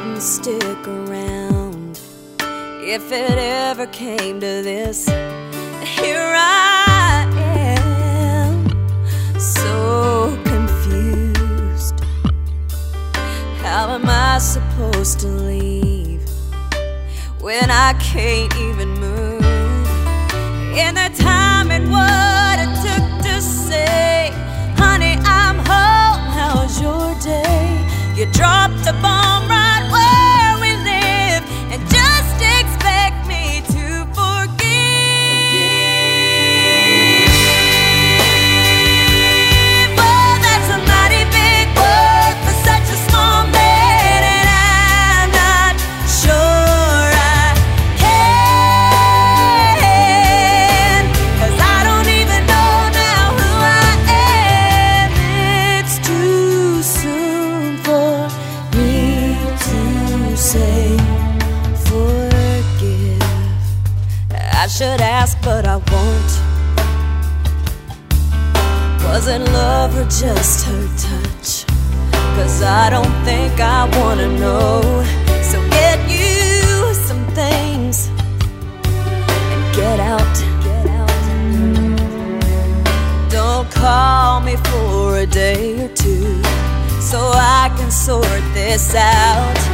wouldn't stick around if it ever came to this. Here I am, so confused. How am I supposed to leave when I can't even move? In the time it would have took to say, honey, I'm home, how's your day? You dropped a bomb right where we live and just expect me to forgive. Oh, that's a mighty big word for such a small man, and I'm not sure I can, 'cause I don't even know now who I am. It's too soon for me to say forgive. I should ask, but I won't. Was it love or just her touch? 'Cause I don't think I wanna know. So get you some things and get out. Don't call me for a day or two so I can sort this out.